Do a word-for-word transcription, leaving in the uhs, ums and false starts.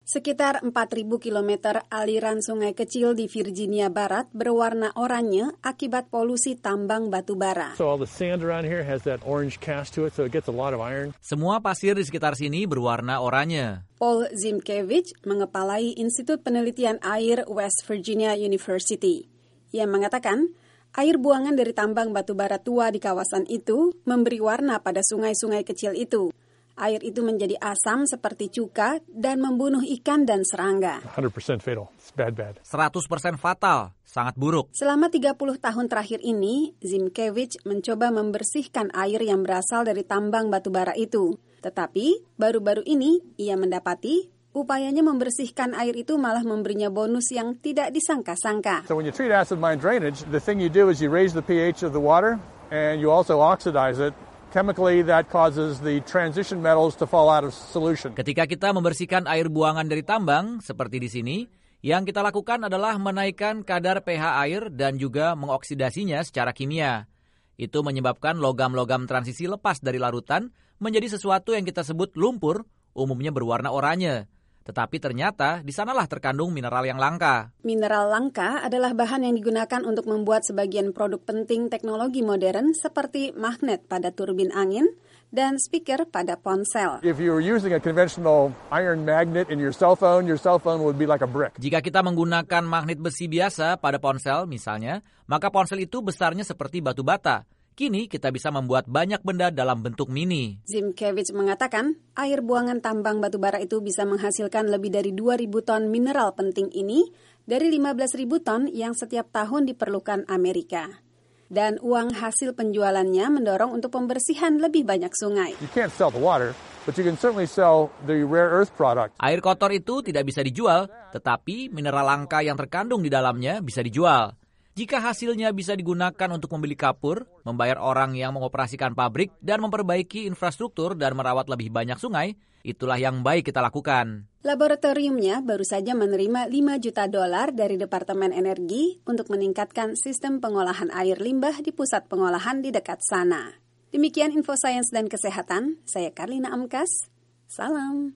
Sekitar empat ribu kilometer aliran sungai kecil di Virginia Barat berwarna oranye akibat polusi tambang batu bara. So all the sand around here has that orange cast to it, so it gets a lot of iron. Semua pasir di sekitar sini berwarna oranye. Paul Zimkiewicz mengepalai Institut Penelitian Air West Virginia University. Ia mengatakan, air buangan dari tambang batu bara tua di kawasan itu memberi warna pada sungai-sungai kecil itu. Air itu menjadi asam seperti cuka dan membunuh ikan dan serangga. one hundred percent fatal. It's bad, bad. seratus persen fatal, sangat buruk. Selama tiga puluh tahun terakhir ini, Zimkiewicz mencoba membersihkan air yang berasal dari tambang batu bara itu. Tetapi, baru-baru ini ia mendapati upayanya membersihkan air itu malah memberinya bonus yang tidak disangka-sangka. So when you treat acid mine drainage, the thing you do is you raise the pH of the water and you also oxidize it. Chemically, that causes the transition metals to fall out of solution. Ketika kita membersihkan air buangan dari tambang, seperti di sini, yang kita lakukan adalah menaikkan kadar pH air dan juga mengoksidasinya secara kimia. Itu menyebabkan logam-logam transisi lepas dari larutan menjadi sesuatu yang kita sebut lumpur, umumnya berwarna oranye. Tetapi ternyata di sanalah terkandung mineral yang langka. Mineral langka adalah bahan yang digunakan untuk membuat sebagian produk penting teknologi modern seperti magnet pada turbin angin dan speaker pada ponsel. If you were using a conventional iron magnet in your cell phone, your cell phone would be like a brick. Jika kita menggunakan magnet besi biasa pada ponsel misalnya, maka ponsel itu besarnya seperti batu bata. Kini kita bisa membuat banyak benda dalam bentuk mini. Zimkiewicz mengatakan, air buangan tambang batu bara itu bisa menghasilkan lebih dari dua ribu ton mineral penting ini dari lima belas ribu ton yang setiap tahun diperlukan Amerika. Dan uang hasil penjualannya mendorong untuk pembersihan lebih banyak sungai. You can't sell the water, but you can certainly sell the rare earth product. Air kotor itu tidak bisa dijual, tetapi mineral langka yang terkandung di dalamnya bisa dijual. Jika hasilnya bisa digunakan untuk membeli kapur, membayar orang yang mengoperasikan pabrik, dan memperbaiki infrastruktur dan merawat lebih banyak sungai, itulah yang baik kita lakukan. Laboratoriumnya baru saja menerima lima juta dolar dari Departemen Energi untuk meningkatkan sistem pengolahan air limbah di pusat pengolahan di dekat sana. Demikian info sains dan kesehatan, saya Karlina Amkas, salam.